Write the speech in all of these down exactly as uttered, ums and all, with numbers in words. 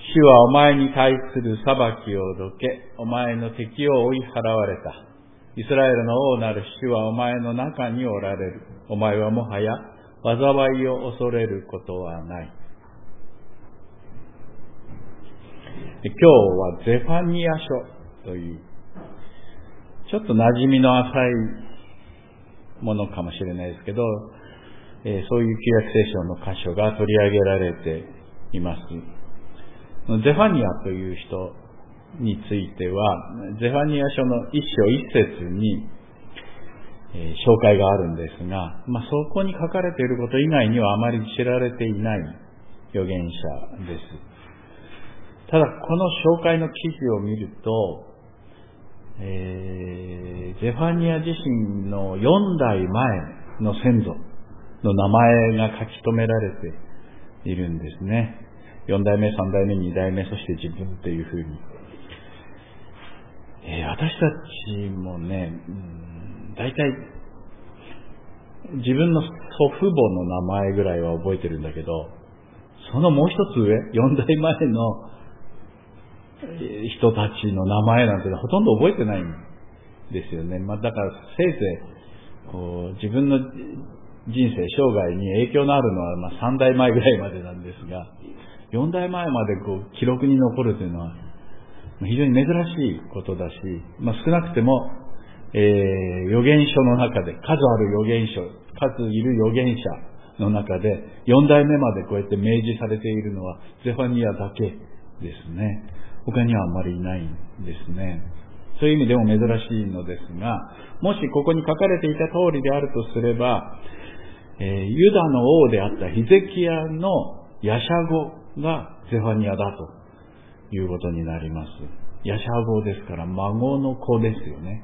主はお前に対する裁きをどけ、お前の敵を追い払われた。イスラエルの王なる主はお前の中におられる。お前はもはや災いを恐れることはない。今日はゼファニア書という、ちょっと馴染みの浅いものかもしれないですけど、えー、そういう旧約聖書の箇所が取り上げられています。ゼファニアという人については、ゼファニア書の一章一節に、えー、紹介があるんですが、まあ、そこに書かれていること以外にはあまり知られていない預言者です。ただ、この紹介の記事を見ると、えー、ゼファニア自身のよん代前の先祖の名前が書き留められているんですね。よん代目、さん代目、に代目、そして自分というふうに。えー、私たちもね、うん、大体自分の祖父母の名前ぐらいは覚えてるんだけど、そのもう一つ上、よん代前の人たちの名前なんてほとんど覚えてないんですよね。まあ、だからせいぜいこう自分の人生生涯に影響のあるのはまあさん代前ぐらいまでなんですが、よん代前までこう記録に残るというのは非常に珍しいことだし、まあ、少なくても、えー、預言書の中で数ある預言書、数いる預言者の中でよん代目までこうやって明示されているのはゼファニアだけですね。他にはあまりいないんですね。そういう意味でも珍しいのですが、もしここに書かれていた通りであるとすれば、えー、ユダの王であったヒゼキヤのヤシャゴがゼファニアだということになります。ヤシャゴですから孫の子ですよね。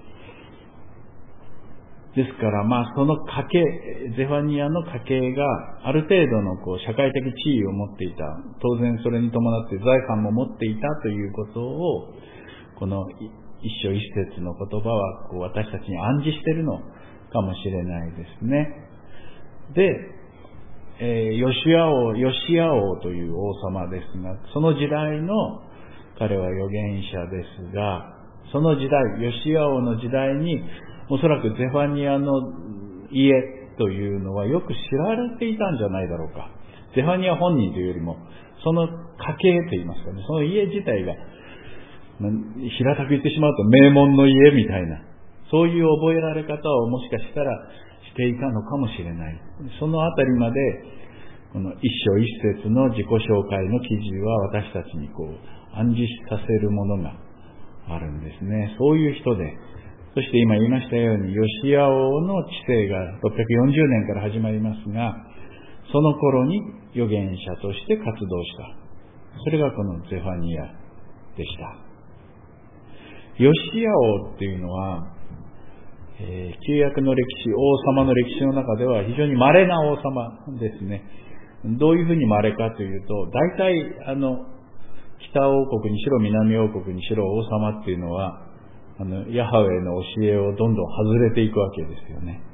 ですからまあその家系、ゼファニアの家系がある程度のこう社会的地位を持っていた、当然それに伴って財産も持っていたということを、この一章一節の言葉はこう私たちに暗示しているのかもしれないですね。で、えー、ヨシア王、ヨシア王という王様ですが、その時代の彼は預言者ですが、その時代、ヨシア王の時代におそらくゼファニアの家というのはよく知られていたんじゃないだろうか。ゼファニア本人というよりも、その家系といいますかね、その家自体が、平たく言ってしまうと名門の家みたいな、そういう覚えられ方をもしかしたらしていたのかもしれない。そのあたりまで、この一章一節の自己紹介の記事は私たちにこう暗示させるものがあるんですね。そういう人で、そして今言いましたように、ヨシア王の治世がろっぴゃくよんじゅうねんから始まりますが、その頃に預言者として活動した。それがこのゼファニアでした。ヨシア王っていうのは、えー、旧約の歴史、王様の歴史の中では非常に稀な王様ですね。どういうふうに稀かというと、大体あの北王国にしろ南王国にしろ王様っていうのは、あのヤハウェの教えをどんどん外れていくわけですよね。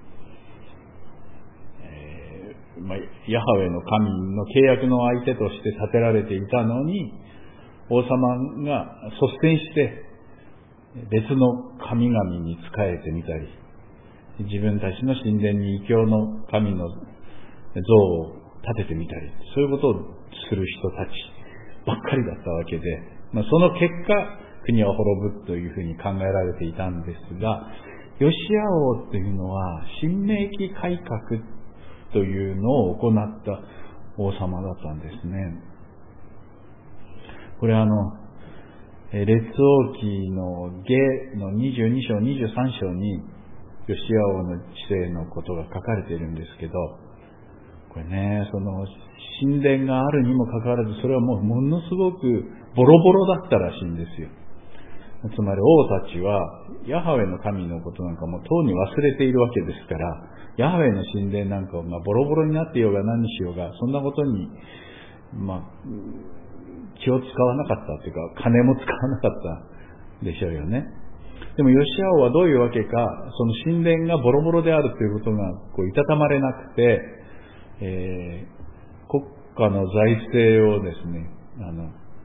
えーまあ、ヤハウェの神の契約の相手として立てられていたのに、王様が率先して別の神々に仕えてみたり、自分たちの神殿に異教の神の像を立ててみたり、そういうことをする人たちばっかりだったわけで、まあ、その結果国は滅ぶというふうに考えられていたんですが、ヨシア王というのは新明記改革というのを行った王様だったんですね。これはあの列王記の下のにじゅうに章にじゅうさん章にヨシア王の治世のことが書かれているんですけど、これね、その神殿があるにもかかわらず、それはもうものすごくボロボロだったらしいんですよ。つまり王たちはヤハウェの神のことなんかもとうに忘れているわけですから、ヤハウェの神殿なんかをまあボロボロになっていようが何にしようが、そんなことにまあ気を使わなかったというか、金も使わなかったでしょうよね。でもヨシア王はどういうわけか、その神殿がボロボロであるということがこういたたまれなくて、えー、国家の財政をですね、あの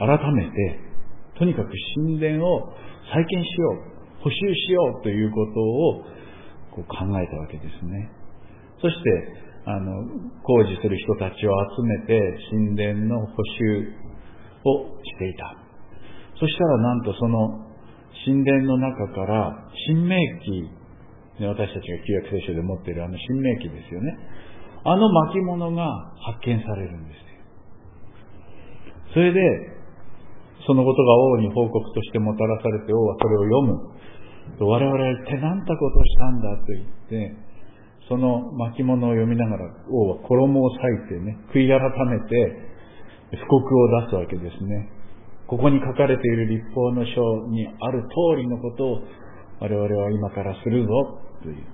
改めて、とにかく神殿を再建しよう、補修しようということをこう考えたわけですね。そしてあの工事する人たちを集めて神殿の補修をしていた。そしたらなんとその神殿の中から新明記、私たちが旧約聖書で持っているあの新明記ですよね。あの巻物が発見されるんですよ。それでそのことが王に報告としてもたらされて、王はそれを読む。我々は一体何たことをしたんだと言って、その巻物を読みながら王は衣を裂いてね、悔い改めて布告を出すわけですね。ここに書かれている律法の書にある通りのことを我々は今からするぞという、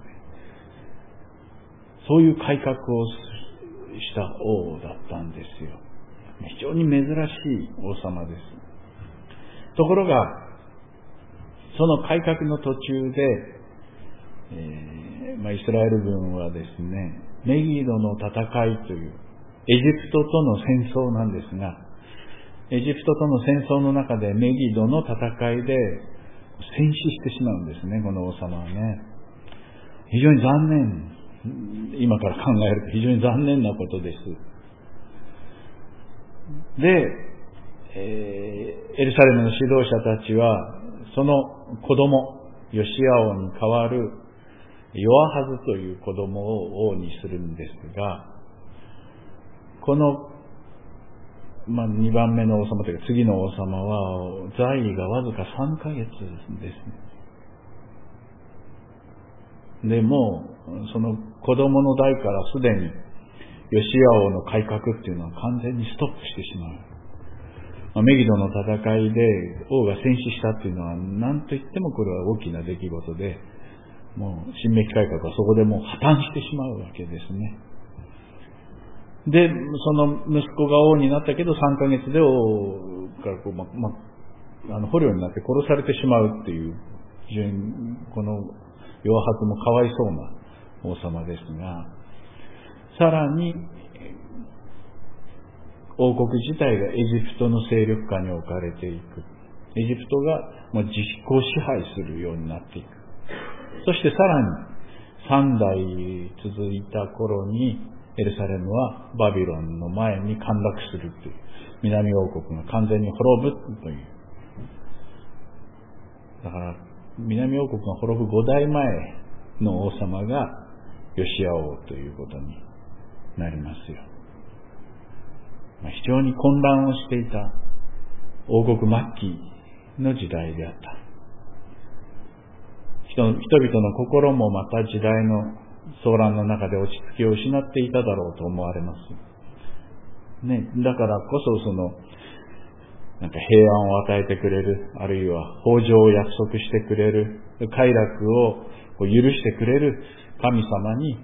そういう改革をした王だったんですよ。非常に珍しい王様です。ところがその改革の途中で、えーまあ、イスラエル軍はですね、メギドの戦いというエジプトとの戦争なんですが、エジプトとの戦争の中でメギドの戦いで戦死してしまうんですね、この王様はね。非常に残念、今から考えると非常に残念なことです。で、えー、エルサレムの指導者たちはその子供ヨシア王に代わるヨアハズという子供を王にするんですが、この、まあ、にばんめの王様というか次の王様は在位がわずかさんかげつですね。でもその子供の代からすでにヨシア王の改革っていうのは完全にストップしてしまう。メギドの戦いで王が戦死したっていうのは何と言ってもこれは大きな出来事で、もう新明記改革はそこでもう破綻してしまうわけですね。で、その息子が王になったけどさんかげつで王からこう、まま、あの捕虜になって殺されてしまうっていう、非常にこのヨアハズもかわいそうな王様ですが、さらに王国自体がエジプトの勢力下に置かれていく。エジプトがもう実効支配するようになっていく。そしてさらにさんだい続いた頃にエルサレムはバビロンの前に陥落するという、南王国が完全に滅ぶという。だから南王国が滅ぶごだいまえの王様がヨシア王ということになりますよ。非常に混乱をしていた王国末期の時代であった。人々の心もまた時代の騒乱の中で落ち着きを失っていただろうと思われます。ね、だからこそそのなんか平安を与えてくれる、あるいは豊穣を約束してくれる、快楽を許してくれる神様に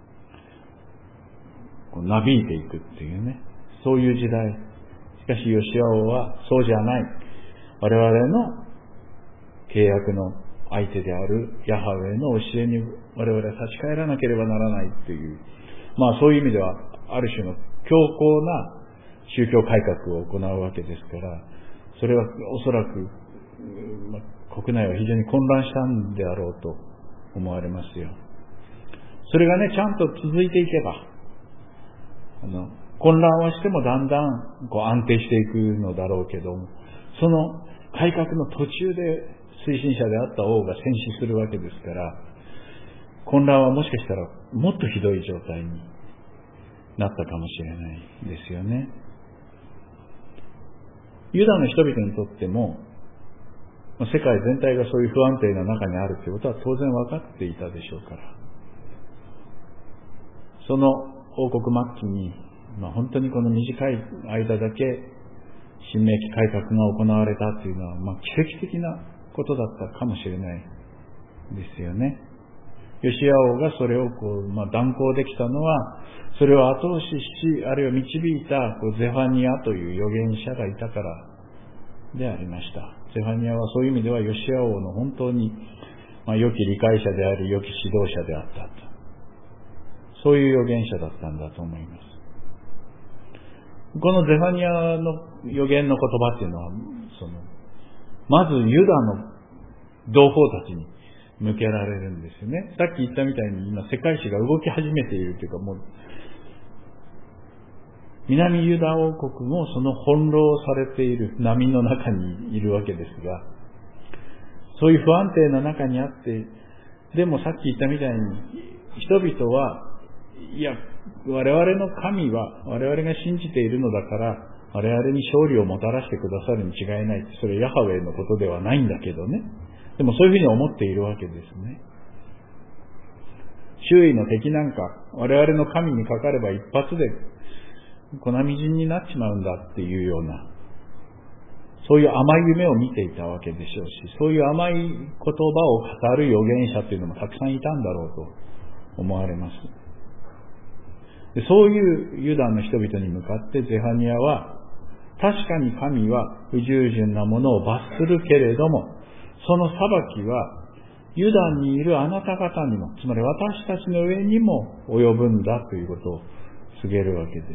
こうなびいていくっていうね、そういう時代。しかしヨシア王はそうじゃない。我々の契約の相手であるヤハウェの教えに我々は立ち返らなければならないという、まあそういう意味ではある種の強硬な宗教改革を行うわけですから、それはおそらく、まあ、国内は非常に混乱したんであろうと思われますよ。それがね、ちゃんと続いていけば、あの混乱はしてもだんだんこう安定していくのだろうけども、その改革の途中で推進者であった王が戦死するわけですから、混乱はもしかしたらもっとひどい状態になったかもしれないですよね。ユダの人々にとっても世界全体がそういう不安定な中にあるということは当然分かっていたでしょうから、その王国末期に、まあ、本当にこの短い間だけ新明記改革が行われたというのは、まあ、奇跡的なことだったかもしれないですよね。ヨシア王がそれをこう、まあ、断行できたのは、それを後押しし、あるいは導いたこうゼファニアという預言者がいたからでありました。ゼファニアはそういう意味ではヨシア王の本当に、まあ、良き理解者であり良き指導者であったと、そういう預言者だったんだと思います。 このゼファニアの預言の言葉っていうのは、その、まずユダの同胞たちに向けられるんですよね。さっき言ったみたいに今世界史が動き始めているというか、もう、南ユダ王国もその翻弄されている波の中にいるわけですが、そういう不安定な中にあって、でもさっき言ったみたいに、人々は、いや、我々の神は我々が信じているのだから、我々に勝利をもたらしてくださるに違いない。それヤハウェのことではないんだけどね。でもそういうふうに思っているわけですね。周囲の敵なんか、我々の神にかかれば一発で粉みじんになっちまうんだっていうような、そういう甘い夢を見ていたわけでしょうし、そういう甘い言葉を語る預言者というのもたくさんいたんだろうと思われます。でそういうユダの人々に向かってゼファニアは、確かに神は不従順なものを罰するけれども、その裁きはユダにいるあなた方にも、つまり私たちの上にも及ぶんだということを告げるわけです。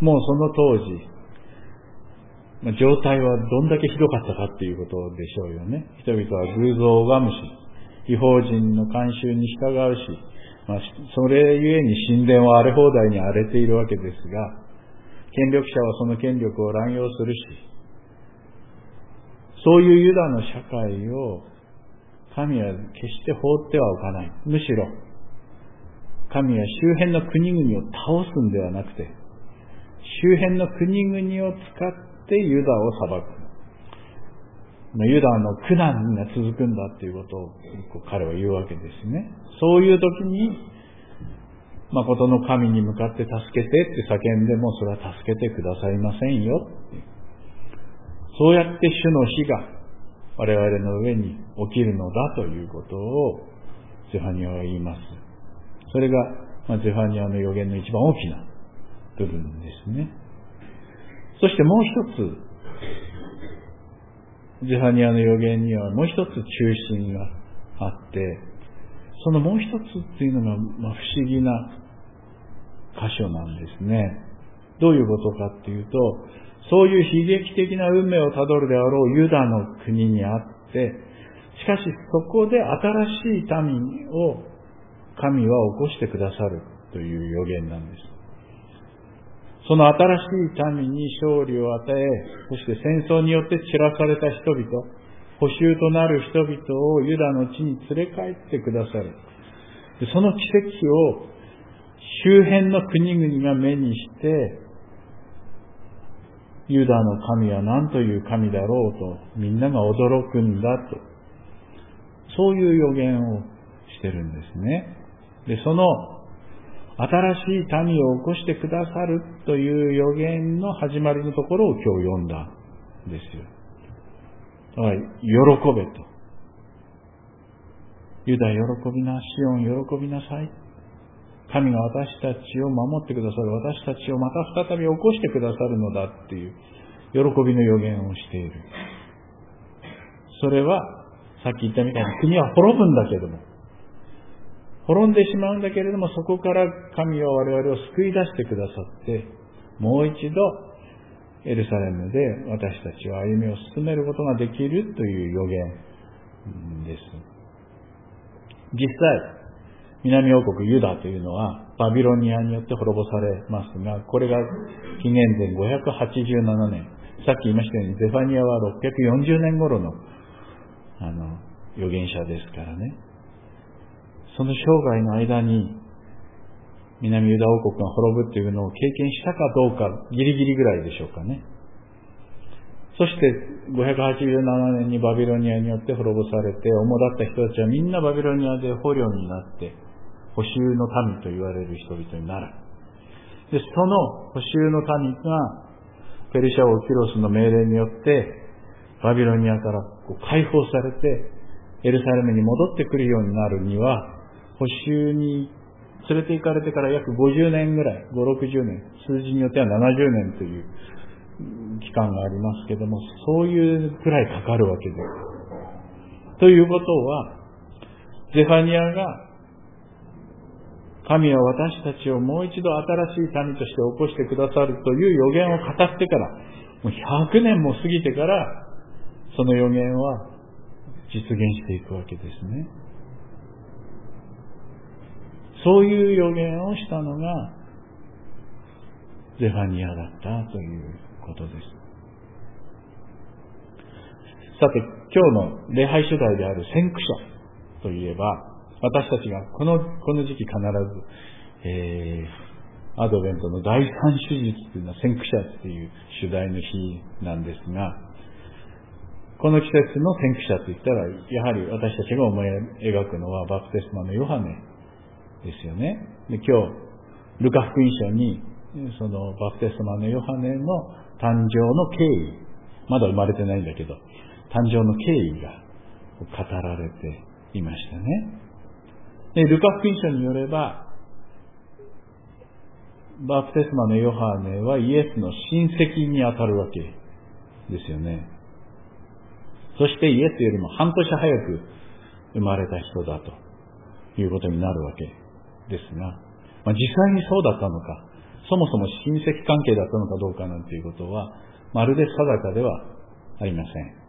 もうその当時、状態はどんだけひどかったかっていうことでしょうよね。人々は偶像を拝むし、異邦人の慣習に従うし、まあ、それゆえに神殿は荒れ放題に荒れているわけですが、権力者はその権力を乱用するし、そういうユダの社会を神は決して放ってはおかない。むしろ、神は周辺の国々を倒すんではなくて、周辺の国々を使ってユダを裁く。ユダの苦難が続くんだということを彼は言うわけですね。そういう時に、誠の神に向かって助けてって叫んでも、それは助けてくださいませんよ。そうやって主の火が我々の上に起きるのだということをゼファニアは言います。それが、まあ、ゼファニアの預言の一番大きな部分ですね。そしてもう一つ、ゼファニアの預言にはもう一つ中心があって、そのもう一つっていうのが、まあ、不思議な箇所なんですね。どういうことかっていうと、そういう悲劇的な運命をたどるであろうユダの国にあって、しかしそこで新しい民を神は起こしてくださるという預言なんです。その新しい民に勝利を与え、そして戦争によって散らされた人々、捕囚となる人々をユダの地に連れ帰ってくださる。その奇跡を周辺の国々が目にして、ユダの神は何という神だろうとみんなが驚くんだと、そういう予言をしてるんですね。で、その新しい民を起こしてくださるという予言の始まりのところを今日読んだんですよ。だから、喜べと。ユダ喜びな、シオン喜びなさい。神が私たちを守ってくださる。私たちをまた再び起こしてくださるのだっていう喜びの予言をしている。それは、さっき言ったみたいに国は滅ぶんだけども、滅んでしまうんだけれども、そこから神は我々を救い出してくださって、もう一度エルサレムで私たちは歩みを進めることができるという予言です。実際、南王国ユダというのはバビロニアによって滅ぼされますが、これが紀元前ごひゃくはちじゅうななねん、さっき言いましたようにゼファニアはろっぴゃくよんじゅうねん頃のあの預言者ですからね。その生涯の間に南ユダ王国が滅ぶっていうのを経験したかどうか、ギリギリぐらいでしょうかね。そしてごひゃくはちじゅうななねんにバビロニアによって滅ぼされて、主だった人たちはみんなバビロニアで捕虜になって捕囚の民と言われる人々になる。で、その捕囚の民がペルシャ王キロスの命令によってバビロニアからこう解放されてエルサレムに戻ってくるようになるには、捕囚に連れて行かれてから約ごじゅうねんぐらい、ご、ろくじゅうねん、数字によってはななじゅうねんという期間がありますけども、そういうくらいかかるわけです。ということは、ゼファニアが神は私たちをもう一度新しい民として起こしてくださるという予言を語ってから、もうひゃくねんも過ぎてから、その予言は実現していくわけですね。そういう予言をしたのがゼファニアだったということです。さて、今日の礼拝主題である先駆者といえば、私たちがこの、この時期必ず、えー、アドベントの第三手術というのは先駆者っていう主題の日なんですが、この季節の先駆者といったら、やはり私たちが思い描くのはバプテスマのヨハネですよね。で、今日、ルカ福音書に、そのバプテスマのヨハネの誕生の経緯、まだ生まれてないんだけど、誕生の経緯が語られていましたね。で、ルカ福音書によれば、バプテスマのヨハネはイエスの親戚にあたるわけですよね。そしてイエスよりも半年早く生まれた人だということになるわけですが、まあ、実際にそうだったのか、そもそも親戚関係だったのかどうかなんていうことは、まるで定かではありません。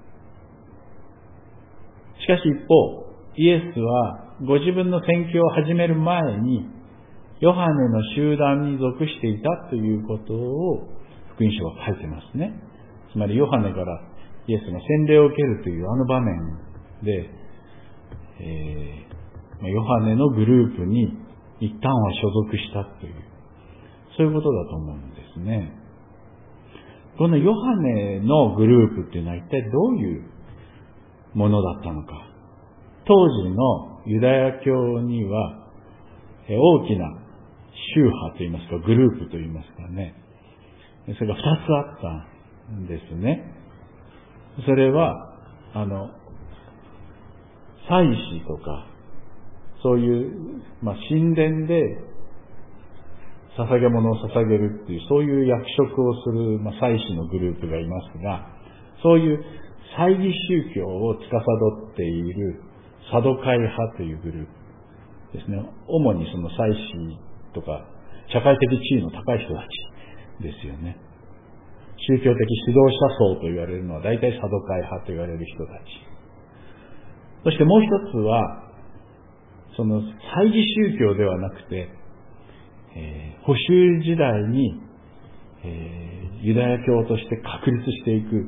しかし一方、イエスはご自分の宣教を始める前に、ヨハネの集団に属していたということを福音書は書いてますね。つまりヨハネからイエスが洗礼を受けるというあの場面で、えー、ヨハネのグループに一旦は所属したという、そういうことだと思うんですね。このヨハネのグループっていうのは一体どういうものだったのか。当時のユダヤ教には大きな宗派といいますか、グループといいますかね、それが二つあったんですね。それは、あの、祭司とか、そういう、まあ、神殿で捧げ物を捧げるっていう、そういう役職をする、まあ、祭司のグループがいますが、そういう祭儀宗教を司っているサドカイ派というグループですね。主にその祭司とか社会的地位の高い人たちですよね。宗教的指導者層と言われるのは大体サドカイ派と言われる人たち。そしてもう一つは、その祭儀宗教ではなくて、えー、保守時代に、えー、ユダヤ教として確立していく、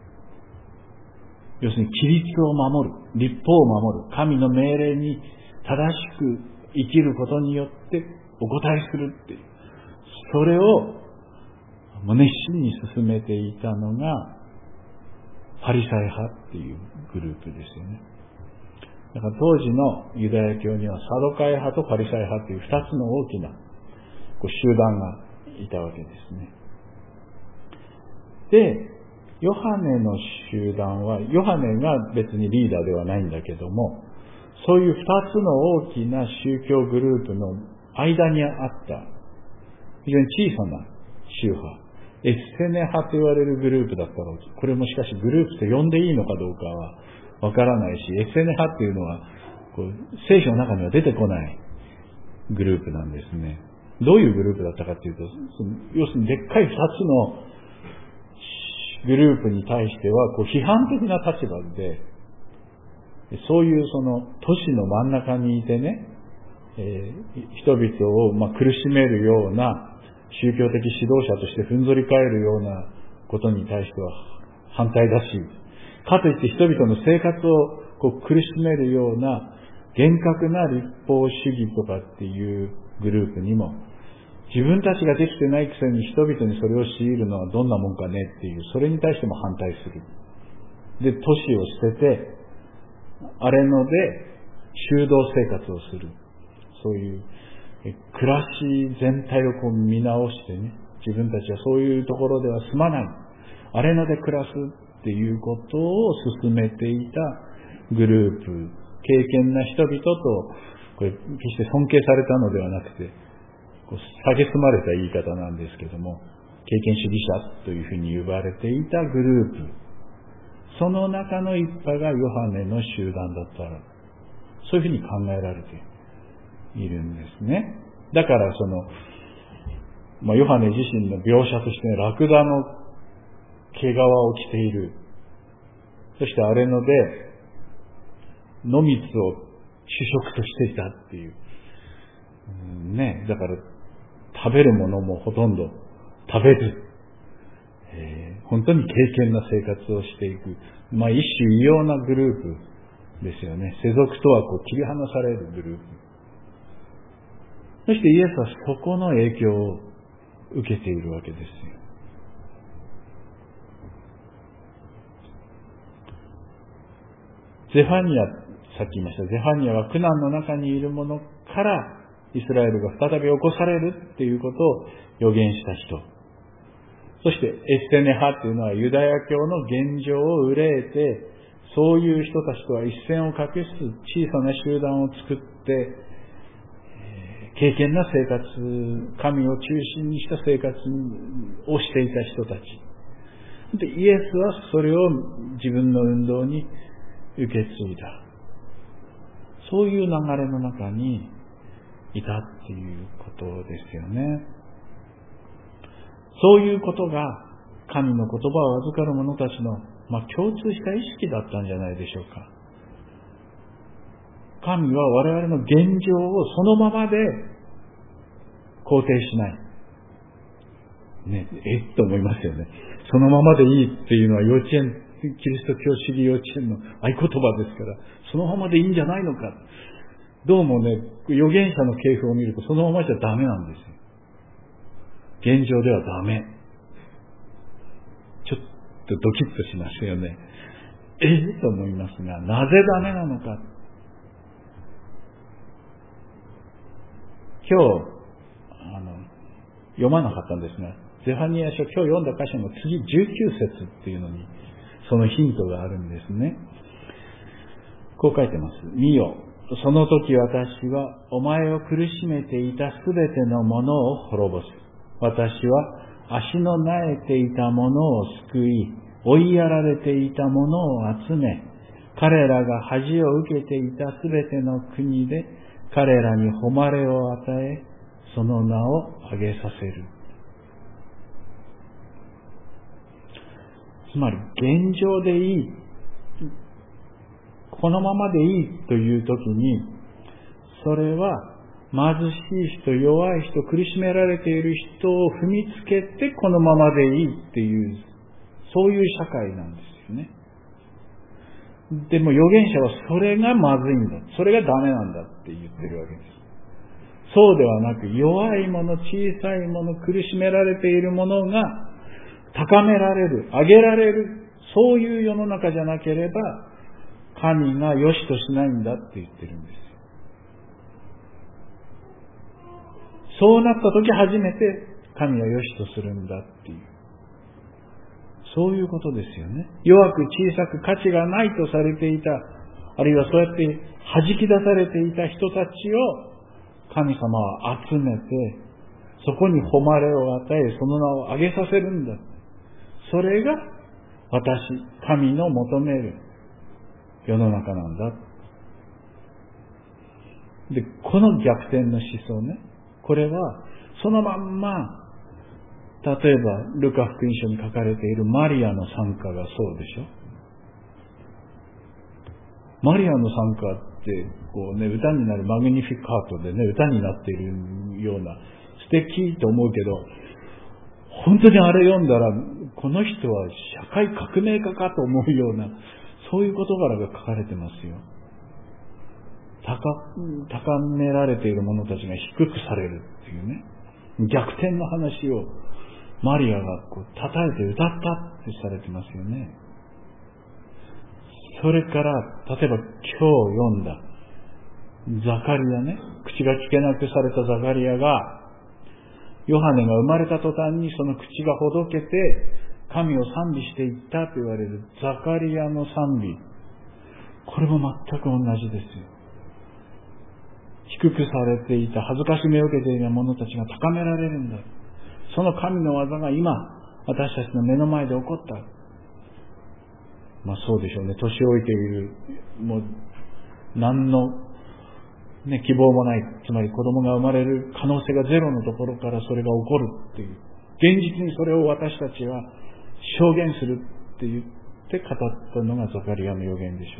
要するに規律を守る、律法を守る、神の命令に正しく生きることによってお答えするっていう、それを熱心に進めていたのがパリサイ派っていうグループですよね。だから当時のユダヤ教にはサドカイ派とパリサイ派という二つの大きなこう集団がいたわけですね。で、ヨハネの集団は、ヨハネが別にリーダーではないんだけども、そういう二つの大きな宗教グループの間にあった非常に小さな宗派、エスセネ派と言われるグループだったろうと。これもしかしグループと呼んでいいのかどうかはわからないし、エスセネ派っていうのはこう聖書の中には出てこないグループなんですね。どういうグループだったかというと、その要するにでっかい二つのグループに対してはこう批判的な立場で、そういうその都市の真ん中にいてね、えー、人々をまあ苦しめるような宗教的指導者としてふんぞり返るようなことに対しては反対だし、かといって人々の生活をこう苦しめるような厳格な立法主義とかっていうグループにも、自分たちができてないくせに人々にそれを強いるのはどんなもんかねっていう、それに対しても反対する。で、都市を捨てて、あれので修道生活をする。そういう暮らし全体をこう見直してね、自分たちはそういうところでは住まない。あれので暮らすっていうことを進めていたグループ、敬虔な人々と、これ決して尊敬されたのではなくて、こう蔑まれた言い方なんですけども、敬虔主義者というふうに呼ばれていたグループ、その中の一派がヨハネの集団だったら、そういうふうに考えられているんですね。だからその、まあ、ヨハネ自身の描写として、ね、ラクダの毛皮を着ている。そして荒れ野で野蜜を主食としていたっていう。うんね、だから食べるものもほとんど食べず、えー、本当に敬虔な生活をしていく。まあ一種異様なグループですよね。世俗とはこう切り離されるグループ。そしてイエスはそこの影響を受けているわけですよ。ゼファニア、さっき言いました、ゼファニアは苦難の中にいる者からイスラエルが再び起こされるっていうことを予言した人。そしてエステネ派っていうのはユダヤ教の現状を憂えて、そういう人たちとは一線を画す小さな集団を作って、敬虔な生活、神を中心にした生活をしていた人たち。で、イエスはそれを自分の運動に受け継いだ。そういう流れの中にいたっていうことですよね。そういうことが神の言葉を預かる者たちの、まあ、共通した意識だったんじゃないでしょうか。神は我々の現状をそのままで肯定しない。ね、えっと思いますよね。そのままでいいっていうのは幼稚園、キリスト教主義幼稚園の合言葉ですから、そのままでいいんじゃないのか。どうもね、預言者の系譜を見るとそのままじゃダメなんですよ。現状ではダメ。ちょっとドキッとしますよね。ええと思いますが、なぜダメなのか。今日、あの、読まなかったんですが、ゼファニア書、今日読んだ箇所の次じゅうきゅう節っていうのに、そのヒントがあるんですね。こう書いてます。見よ、その時私はお前を苦しめていたすべてのものを滅ぼす。私は足のなえていたものを救い、追いやられていたものを集め、彼らが恥を受けていたすべての国で彼らに誉れを与え、その名を上げさせる。つまり現状でいい、このままでいいというときに、それは貧しい人、弱い人、苦しめられている人を踏みつけてこのままでいいっていう、そういう社会なんですよね。でも預言者はそれがまずいんだ、それがダメなんだって言ってるわけです。そうではなく、弱い者、小さい者、苦しめられている者が高められる、上げられる、そういう世の中じゃなければ神が良しとしないんだって言ってるんです。そうなった時初めて神は良しとするんだっていう、そういうことですよね。弱く小さく価値がないとされていた、あるいはそうやって弾き出されていた人たちを神様は集めて、そこに誉れを与え、その名を上げさせるんだ。それが私、神の求める世の中なんだ。で、この逆転の思想ね、これはそのまんま、例えばルカ福音書に書かれているマリアの賛歌がそうでしょ。マリアの賛歌ってこうね、歌になるマグニフィカートでね、歌になっているような素敵と思うけど、本当にあれ読んだらこの人は社会革命家かと思うような、そういう事柄が書かれてますよ。高、高められている者たちが低くされるっていうね、逆転の話をマリアがこう叩いて歌ったってされてますよね。それから例えば今日読んだザカリアね、口が聞けなくされたザカリアが、ヨハネが生まれた途端にその口がほどけて神を賛美していったと言われるザカリアの賛美、これも全く同じですよ。低くされていた、恥ずかしめを受けている者たちが高められるんだ。その神の技が今私たちの目の前で起こった。まあそうでしょうね。年老いている、もう何のね、希望もない、つまり子供が生まれる可能性がゼロのところからそれが起こるっていう、現実にそれを私たちは証言するって言って語ったのがザカリアの預言でしょ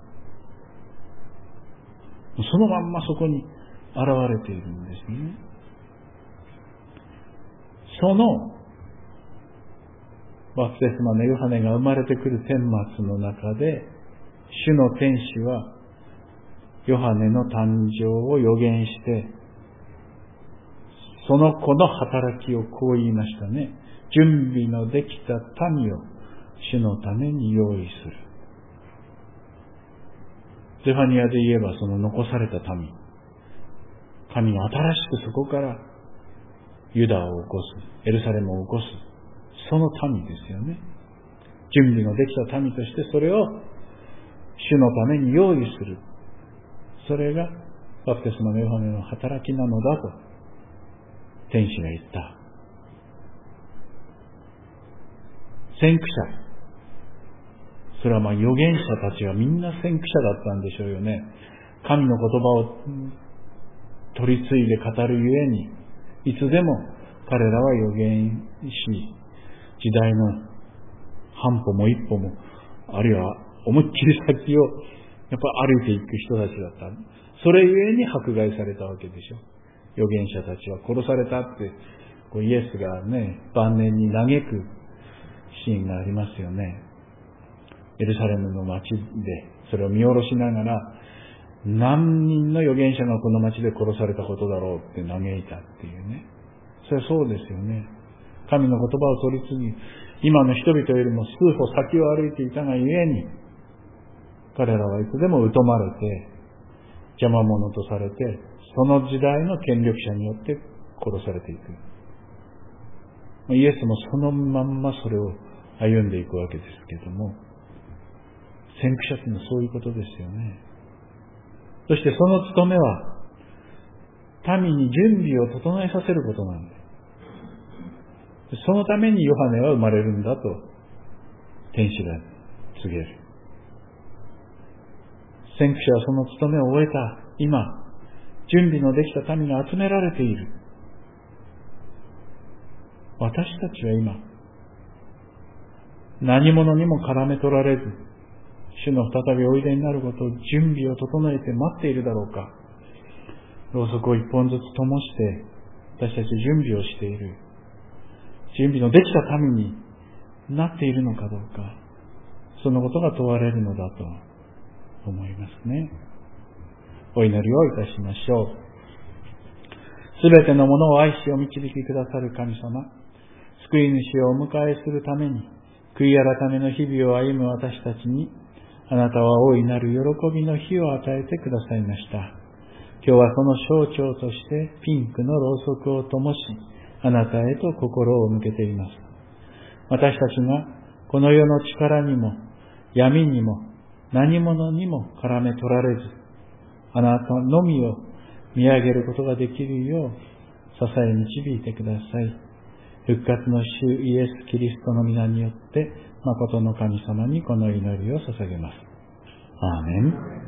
う。そのまんまそこに現れているんですね。そのバプテスマのヨハネが生まれてくる顛末の中で、主の天使はヨハネの誕生を予言して、その子の働きをこう言いましたね。準備のできた民を主のために用意する。ゼファニアで言えばその残された民。神が新しくそこからユダを起こす、エルサレムを起こす、その民ですよね。準備のできた民としてそれを主のために用意する。それがバプテスマのヨハネの働きなのだと天使が言った。先駆者。それはまあ預言者たちはみんな先駆者だったんでしょうよね。神の言葉を取り継いで語るゆえに、いつでも彼らは預言し、時代の半歩も一歩も、あるいは思いっきり先をやっぱ歩いていく人たちだった。それゆえに迫害されたわけでしょ。預言者たちは殺されたって、こうイエスがね、晩年に嘆くシーンがありますよね。エルサレムの町でそれを見下ろしながら、何人の預言者がこの町で殺されたことだろうって嘆いたっていうね。それはそうですよね。神の言葉を取り次ぎ、今の人々よりも数歩先を歩いていたがゆえに、彼らはいつでも疎まれて、邪魔者とされて、その時代の権力者によって殺されていく。イエスもそのまんまそれを歩んでいくわけですけれども、先駆者というのはそういうことですよね。そしてその務めは、民に準備を整えさせることなんです。そのためにヨハネは生まれるんだと、天使が告げる。先駆者はその務めを終えた今、準備のできた民が集められている。私たちは今、何者にも絡め取られず、主の再びおいでになることを準備を整えて待っているだろうか。ろうそくを一本ずつ灯して、私たち準備をしている。準備のできた民になっているのかどうか。そのことが問われるのだと思いますね。お祈りをいたしましょう。すべてのものを愛しお導きくださる神様、救い主をお迎えするために、悔い改めの日々を歩む私たちに、あなたは大いなる喜びの日を与えてくださいました。今日はその象徴としてピンクのろうそくを灯し、あなたへと心を向けています。私たちがこの世の力にも闇にも何者にも絡め取られず、あなたのみを見上げることができるよう支え導いてください。復活の主イエス・キリストの皆によって誠の神様にこの祈りを捧げます。アーメン。